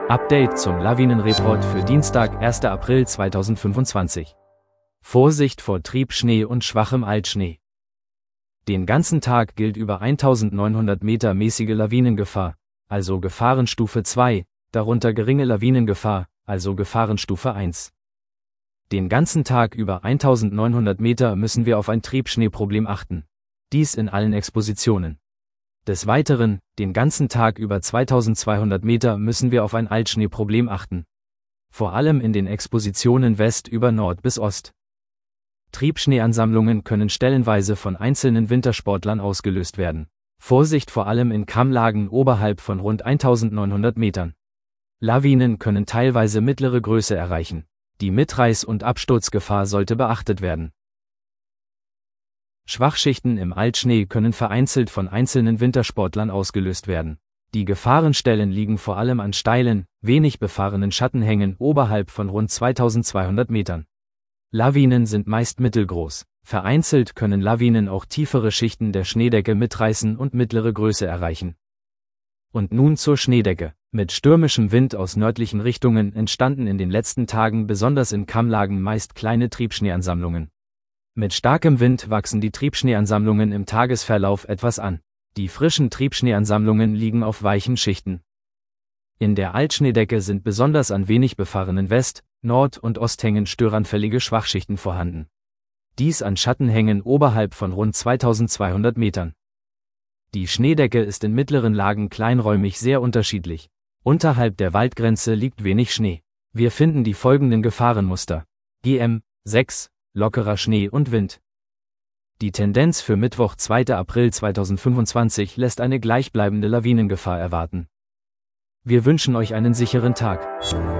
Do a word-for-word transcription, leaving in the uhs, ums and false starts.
Update zum Lawinenreport für Dienstag, erster April zweitausendfünfundzwanzig. Vorsicht vor Triebschnee und schwachem Altschnee. Den ganzen Tag gilt über eintausendneunhundert Meter mäßige Lawinengefahr, also Gefahrenstufe zwei, darunter geringe Lawinengefahr, also Gefahrenstufe eins. Den ganzen Tag über eintausendneunhundert Meter müssen wir auf ein Triebschneeproblem achten. Dies in allen Expositionen. Des Weiteren, den ganzen Tag über zweitausendzweihundert Meter müssen wir auf ein Altschneeproblem achten. Vor allem in den Expositionen West über Nord bis Ost. Triebschneeansammlungen können stellenweise von einzelnen Wintersportlern ausgelöst werden. Vorsicht vor allem in Kammlagen oberhalb von rund eintausendneunhundert Metern. Lawinen können teilweise mittlere Größe erreichen. Die Mitreiß- und Absturzgefahr sollte beachtet werden. Schwachschichten im Altschnee können vereinzelt von einzelnen Wintersportlern ausgelöst werden. Die Gefahrenstellen liegen vor allem an steilen, wenig befahrenen Schattenhängen oberhalb von rund zweitausendzweihundert Metern. Lawinen sind meist mittelgroß. Vereinzelt können Lawinen auch tiefere Schichten der Schneedecke mitreißen und mittlere Größe erreichen. Und nun zur Schneedecke. Mit stürmischem Wind aus nördlichen Richtungen entstanden in den letzten Tagen besonders in Kammlagen meist kleine Triebschneeansammlungen. Mit starkem Wind wachsen die Triebschneeansammlungen im Tagesverlauf etwas an. Die frischen Triebschneeansammlungen liegen auf weichen Schichten. In der Altschneedecke sind besonders an wenig befahrenen West-, Nord- und Osthängen störanfällige Schwachschichten vorhanden. Dies an Schattenhängen oberhalb von rund zweitausendzweihundert Metern. Die Schneedecke ist in mittleren Lagen kleinräumig sehr unterschiedlich. Unterhalb der Waldgrenze liegt wenig Schnee. Wir finden die folgenden Gefahrenmuster. G M sechs, lockerer Schnee und Wind. Die Tendenz für Mittwoch, zweiter April zweitausendfünfundzwanzig lässt eine gleichbleibende Lawinengefahr erwarten. Wir wünschen euch einen sicheren Tag.